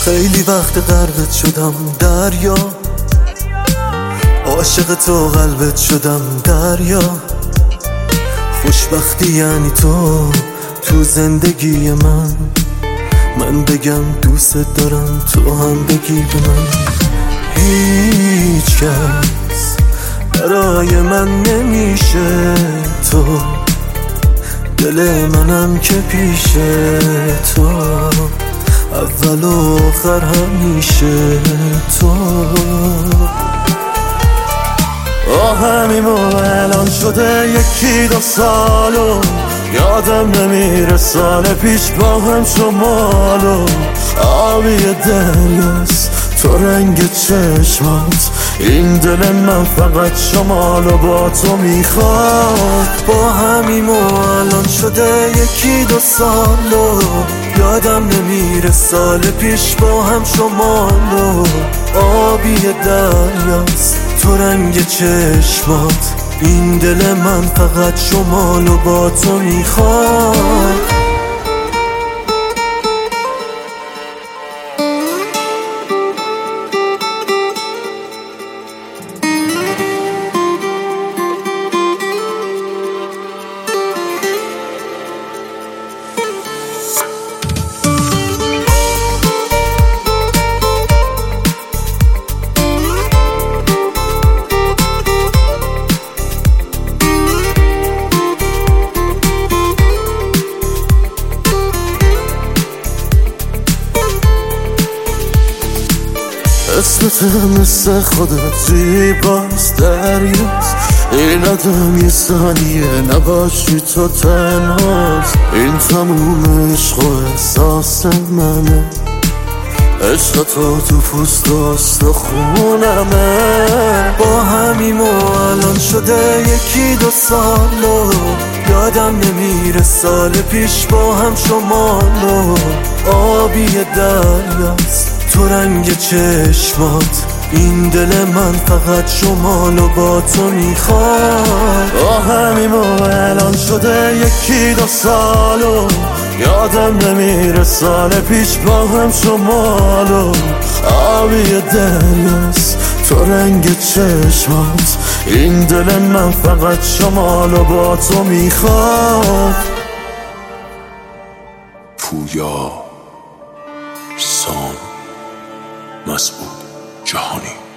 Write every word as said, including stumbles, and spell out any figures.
خیلی وقت غرقت شدم دریا، عاشق تو قلبت شدم دریا. خوشبختی یعنی تو تو زندگی من، من بگم دوست دارم تو هم بگی به من. هیچ کس برای من نمیشه تو، دل منم که پیش تو، اول و آخر همیشه تو. آهمیمو الان شده یکی دو سالو، یادم نمیره سال پیش با هم شمالو. آبی دریاست تو رنگ چشمات، این دل من فقط شمالو با تو میخواد. با همیمو الان شده یکی دو سالو، یادم نمیره سال پیش با هم شمالو. آبی دریاست تو رنگ چشمات، این دل من فقط شمالو با تو میخواد. اسمت مثل خودت زیباست دریاست، این آدم یه ثانیه نباشی تو تنهاست. این تموم عشق و احساس منه، عشق تو تو پوست و استخونمه. با همیمو الان شده یکی دو سالو، یادم نمیره سال پیش با هم شمالو. آبی دریاست تو رنگ چشمات، این دل من فقط شمالو با تو میخواد. آهمیمو الان شده یکی دو سالو، یادم نمیره سال پیش با هم شمالو. آبی دریاست تو رنگ چشمات، این دل من فقط شمالو با تو میخواد. پویا، سام، مسعود جهانی.